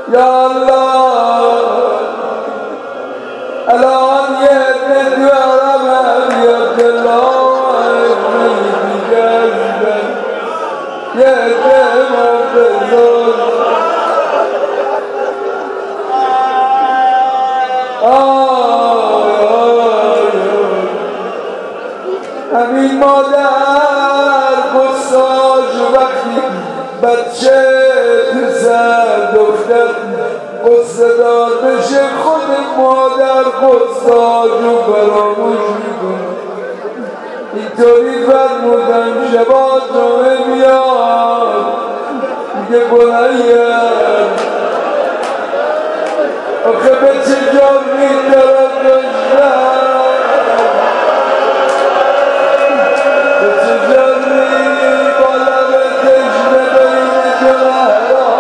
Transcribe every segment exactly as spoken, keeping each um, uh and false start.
یا الله الان یه ندارم یه دلم میگذبه یه دلم بزرگ همین مادر قصاج وقتی بچه پسر دختر قصه دار بشه خود مادر قصاج رو فراموش میکنه. اینطوری فرمودن شبا جمعه میاد میگه بنیه آخه به چه جامی دارد داشتن به چه جامی بالا به تشنه بین جلال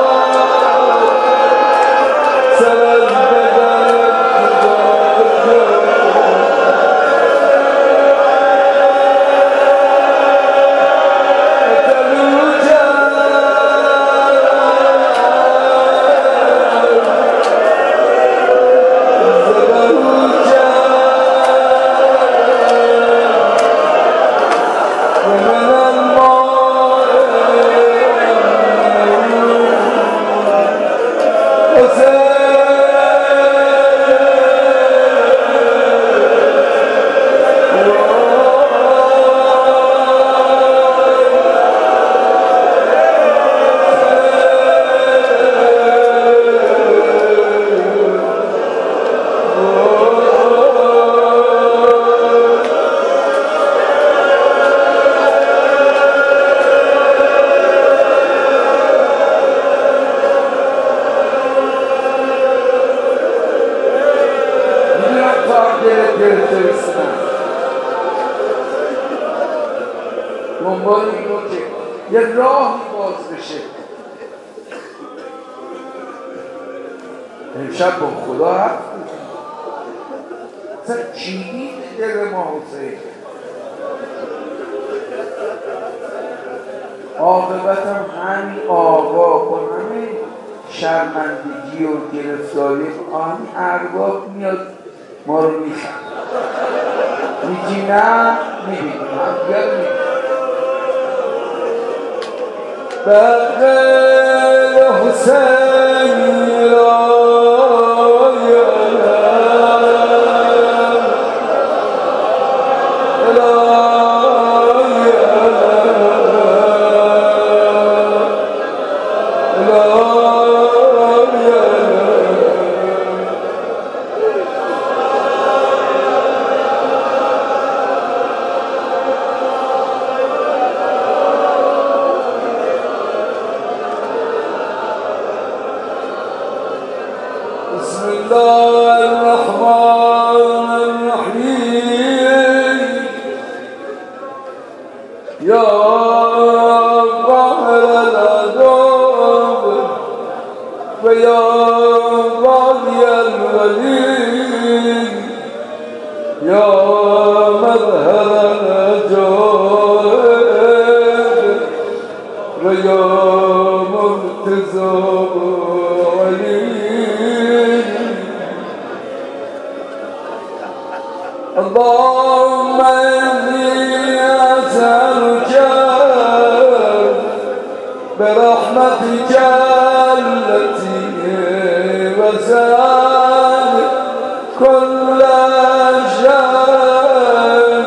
سر از بدن دنبال این رو که یه راه باز بشه. امشب با خدا حرف میکنه اصلا چیدی دل ما حسین عاقبتم همین آقا با همین شرمندگی و گرفتاری آن ارباب میاد ما رو میخند میگی نه میبینی هم دیگر میبینی بغل حسین را بسم الله الرحمن الرحيم يا قاهر العذاب ويا غالي الولي يا مظهر الجود ويا مرتزى اللهم إني أسألك برحمتك التي وسعت كل شيء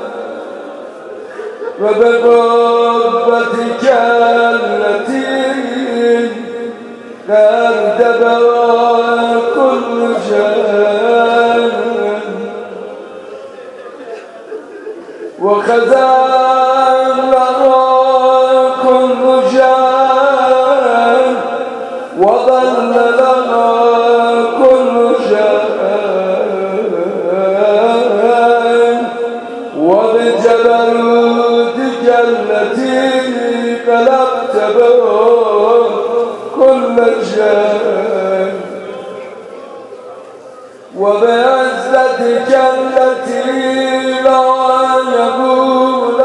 وبقوتك التي قد دبر كل شيء وخزان لنا كل شيء وضل لنا كل شيء وبجبروتك التي قلبت به كل شيء وبعزتك التي لا يقول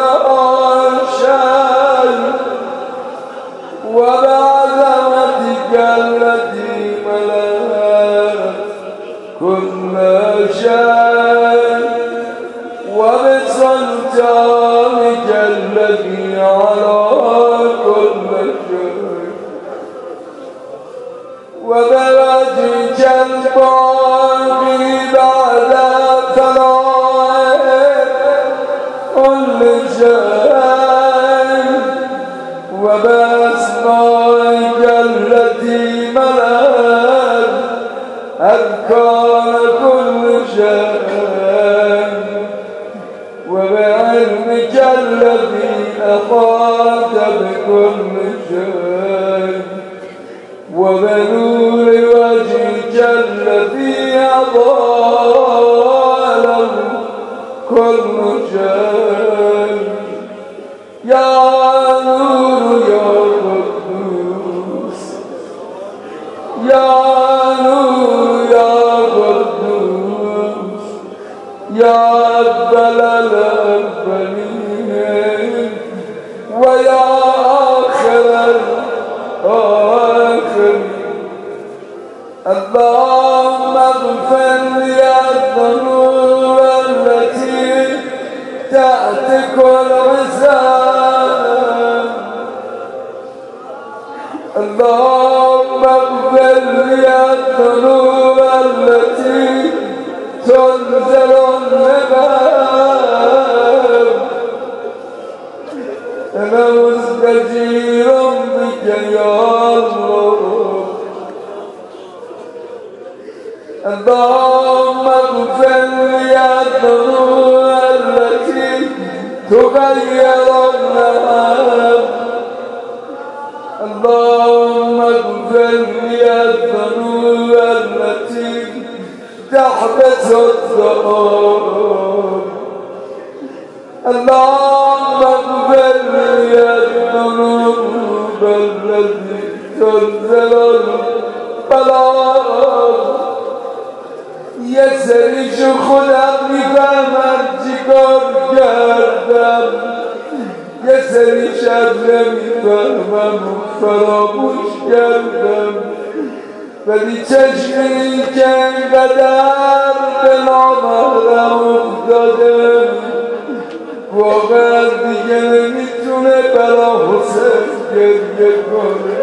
شيء وبعظمتك التي الباقي بعد فناء كل شيء وبأسمائك التي ملأت أذكار كل شيء وبعلمك الذي أحاط بكل شيء وبنور وجهك الذي أضاء كل شيء يا نور يا قدوس يا نور يا قدوس يا أفضل الأولين ويا آخر الآخرين اللهم اغفر لي الذنوب التي تأتك العزام اللهم اغفر لي الذنوب التي تنزل النبات أنا مستجير بك يا الله اللهم اغفر لي الذنوب التي تغير النهار اللهم اغفر لي الذنوب التي تحبس الذنوب اللهم اغفر لي الذنوب التي تنزل البلاء یه سریشو خودم میفهمم چیکار کردم یه سریش از نمیفهمم فراموش کردم ولی چشمی که انقدر به نامحرم افتاده واقعا دیگه نمیتونه برا حسین گریه کنه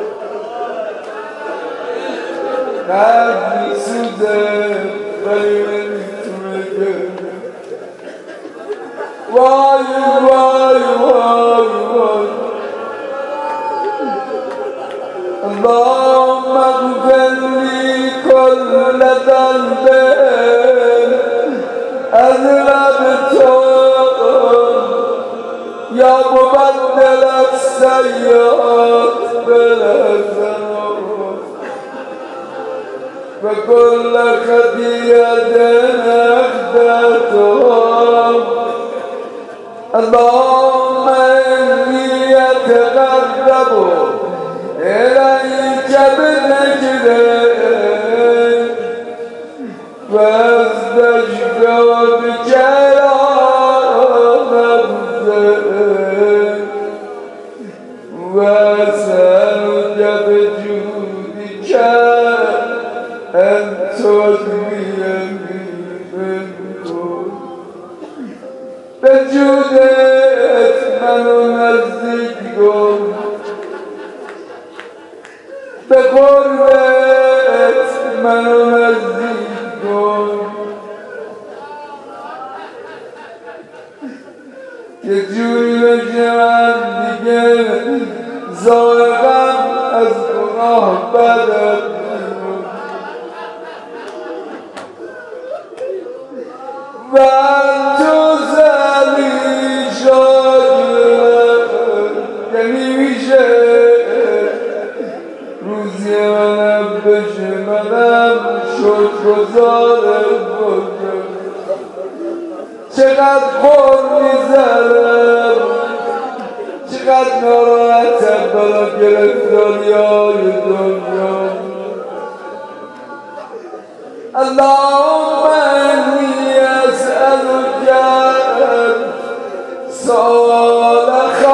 قلب میسوزه ولی نمیتونه گریه وای وای وای وای اللهم اغفر لي كل ذنب أذنبته يا مبدل السيئات بالحسنات وكل خطيئة أخطأتها اللهم إني أتقرب إليك بذكرك واستشفع بك نفسك وأسألك بجودك أن تدويني منكم بجودك من نزدكم بقربت من نزدكم یه جوری بشم دیگه زائقم از گناه بدم و تو زلی شد یعنی میشه روزی منم بشه منم شد گذارم بکن چقدر خور میزنم چقدر ناراحتم برا گرفتاری های دنیا اللهم انی اسألک سؤال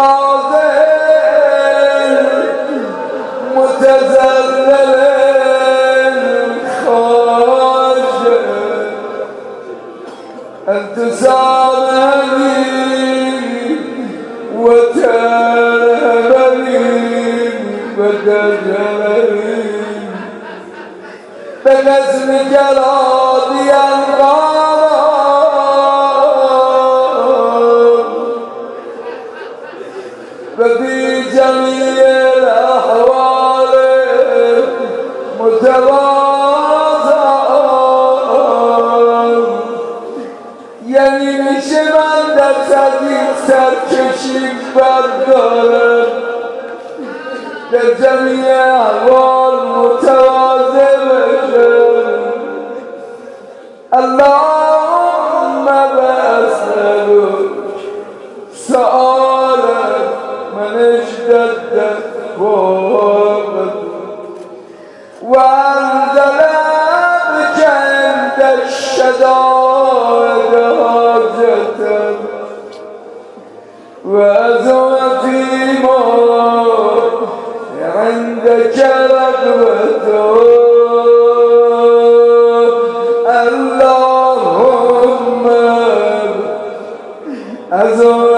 خاضع متذلل خاشع أن تسامحني وترحمني وتجعلني به قسم گرادی انقام و بی جمیع الاحوال متواضعان. یعنی میشه من دست از این سرکشی بردارم، در جمیع احوال متواضع بشم. اللهم بأسألك سؤالك من اشتد وهابته وأنزل بك عند الشدائد حاجته وأزم فيما عندك رغبته. اللهم أزم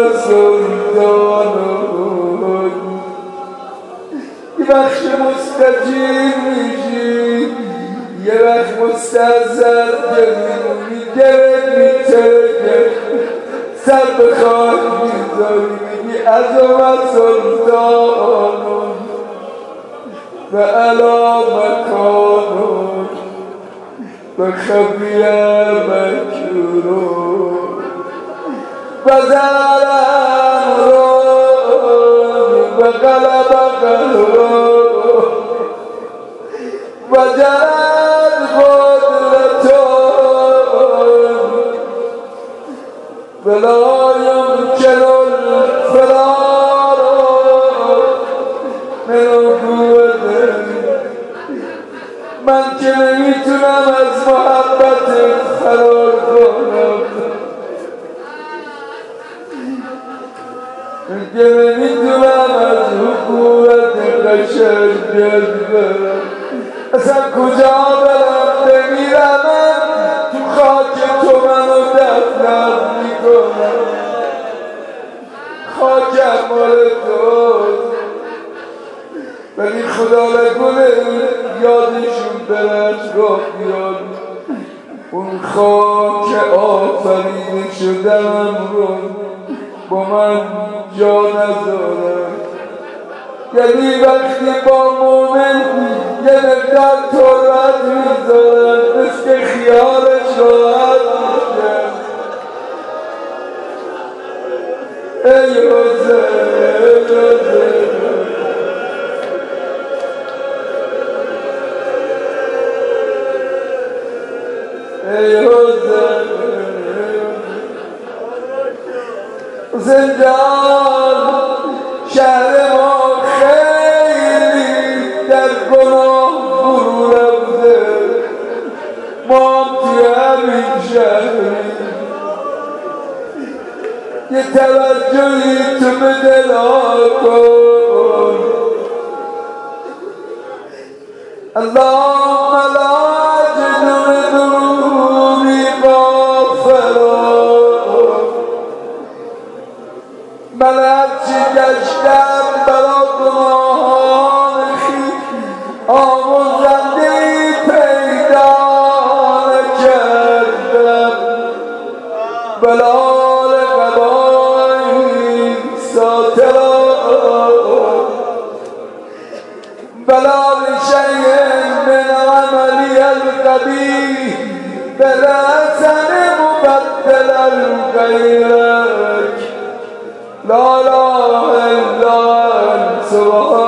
سلطانه. یه وقت مستجیب میشی، یه وقت مستعذر میگرد میترکه سر به خواهد میذاری میگی عظمت سلطانون و علا مکانون و خفیه مکرون و زهر امرون و غلب قهرون و جرد قدرتون ولا يمكن الفرار من قوته. من که نمیتونم از محبت فرار کنم، من که نمیتونم از حکومت قشنگت برم. اصلا کجا برم بمیرم تو خاک تو منو دفنم میکنم. خاکم مال توست ولی خدا نکنه یادشون برد راه بیاد اون خاک آفریده شدم رو با من جا نذارم. یعنی وقتی با مومن یه مقدار تربت میذارن مثل که خیالش راحت میشه. ای حسین ای حسین حسین جان شهر ما خیلی در گناه فرو رفته. ما هم توی همین شهری یه توجهی تو به دلها کن. اللهم لا جنون ذنوبی غافران. من هرچی گشتم برا گناهان خویش آموزنده‌ای پیدا نکردم. بلال قبایی ساتران بلال شیء من عملی القبیح بلحسن مبدلا غیرک لا اله الا انت سبحانک